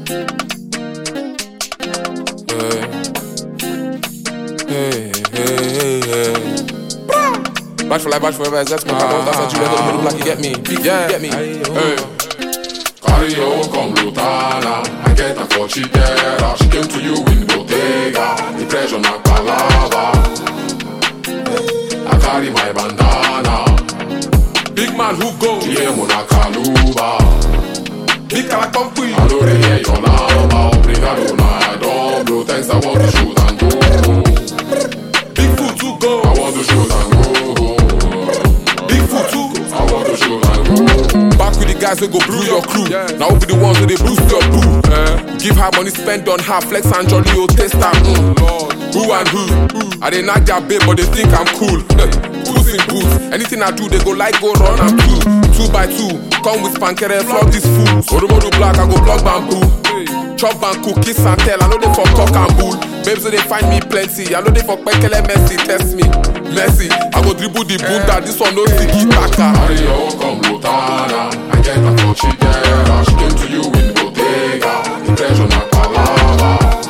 Bash for life, bash forever, that's my pardon. That's what you record in the middle like you get me. Yeah, get me. Hey. Carry your own come Lutana. I get a for Chitera. She came to you in Bottega. The pressure na palava. I carry my bandana. Big man who go? Yeah, Mona Kaluba. Big Kalakampi. I don't hear your number. Obrigado, na I don't blow. Thanks, I want to shoot and go. Big foot to go. I want to shoot and go. Big foot too. I want to shoot and go. Back with the guys who go brew your crew. Now we be the ones who they boost your boo. Give her money, spend on her, flex and jolly, oh, taste her. Who and who? I they knock their babe, but they think I'm cool. Puss in boots. Anything I do, they go like go run and do. 2 by 2, come with spankere, flog these fools. Oromodo black, I go plug bamboo. Chop and cook, kiss and tell. I know they for cock and bull. Babes, so they find me plenty. I know they for pekele messy, test me. Messy, I go dribble the bunda. This one no tiki taka. Carry your own come Lutana. I get a for Chitera. She came to you in Bottega. The pressure na palava.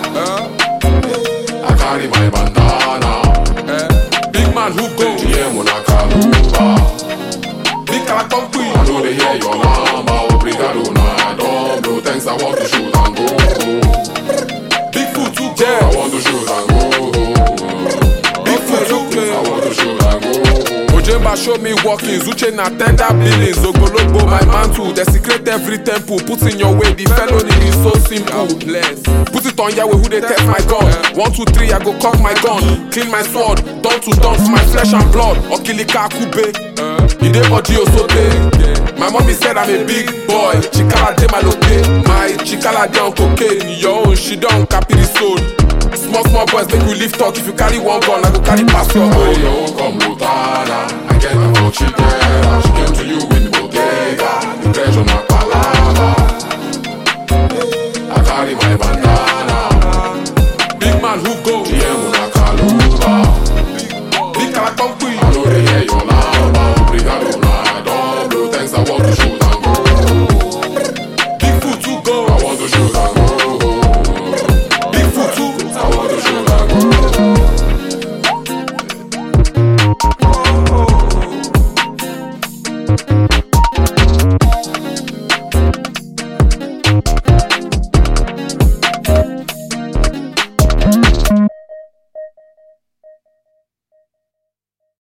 I carry my bandana. Big man who go? Yeah, Mona Kaluba. Big Kalakampi. I know they hear your number. Obrigado, na I don't blow. Thanks, I want to shoot and go. Big foot to go. I want to shoot and go. Big foot to I go. want to shoot and go. Ojemba show me walking, Zuche na tender billings. Ogolobo my mantle, desecrate every temple. Put in your way, the felony is so simple. Put it on Yahweh, who they test my gun. 1, 2, 3, I go cock my gun. Clean my sword, dawn to dawn for my flesh and blood. Okilika Kube, Ide Body Osote. My mommy said I'm a big boy. Chikala de malope, my chikala de on cocaine. Your own, she don't copy the soul. Small boys make we live talk. If you carry one gun, I go carry past your Carry own. your own come Lutana. I get a for Chitera. She came to you